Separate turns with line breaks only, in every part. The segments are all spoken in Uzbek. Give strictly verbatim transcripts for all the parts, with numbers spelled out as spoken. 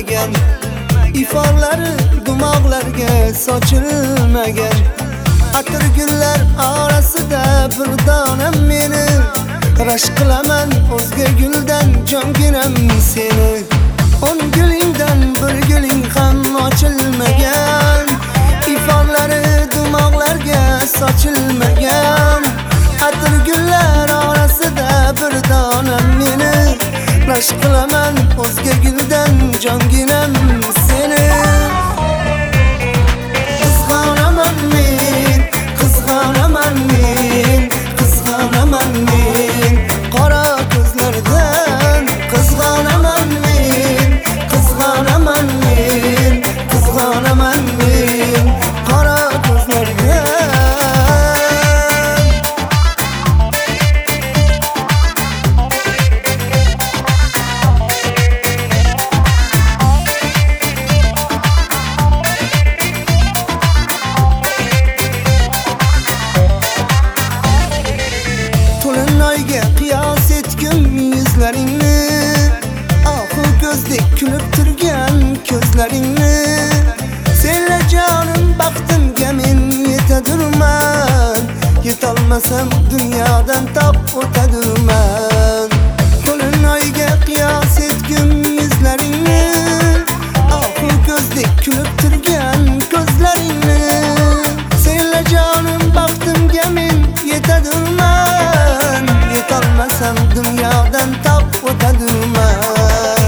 sochilmagan, iforlari dumoqlarga sochilmagan. Atir gullar orasida bir donam meni, rashk qilaman o'zga guldan jonginam seni. On gulingdan bir guling ham ochilmagan, iforlari dumoqlarga sochilmagan. Atir gullar orasida bir donam meni, rashk qilaman o'zga guldan jonginam seni. Qizg'onaman men, qizg'onaman men, qizg'onaman men qora ko'zlardan. Qizg'onaman men, qizg'onaman men, qizg'onaman men qora ko'zlardan. To'linoyga qiyos etgim yuzlaringni, oxu ko'zdek kulib turgan ko'zlaringni. Senla jonim baxtimga men yetadurman, yetolmasam dunyodan top o'tadurman. To'linoyga qiyos etgim yuzlaringni, oxu ko'zdek kulib turgan ko'zlaringni. Senla jonim baxtimga men yetadurman, yetolmasam dunyodan top o'tadurman.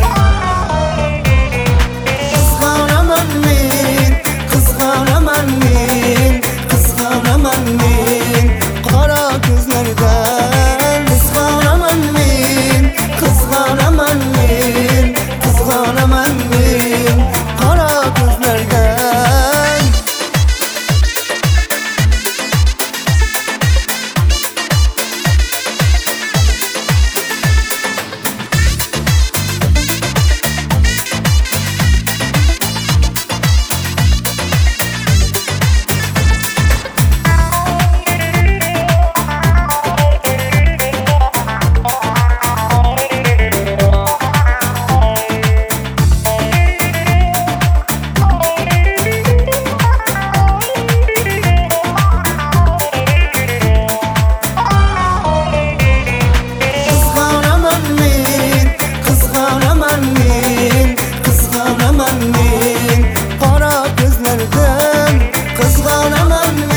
Qizg'onaman men, qizg'onaman men, qizg'onaman men qora ko'zlardan. Qizg'onaman men, qizg'onaman men, qizg'onaman men qora ko'zlardan. Qizg'onaman men, qizg'onaman men qora ko'zlardan. Qizg'onaman